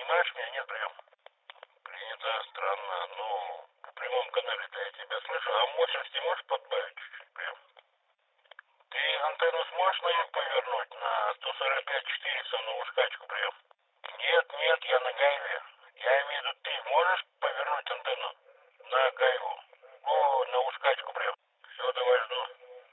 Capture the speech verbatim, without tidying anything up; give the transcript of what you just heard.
понимаешь меня? Нет, прием. Принято, странно, но по прямом канале-то я тебя слышу, а мощности можешь подбавить чуть-чуть, прием? Ты антенну сможешь мою повернуть на сто сорок пять четыреста на ушкачку, прием?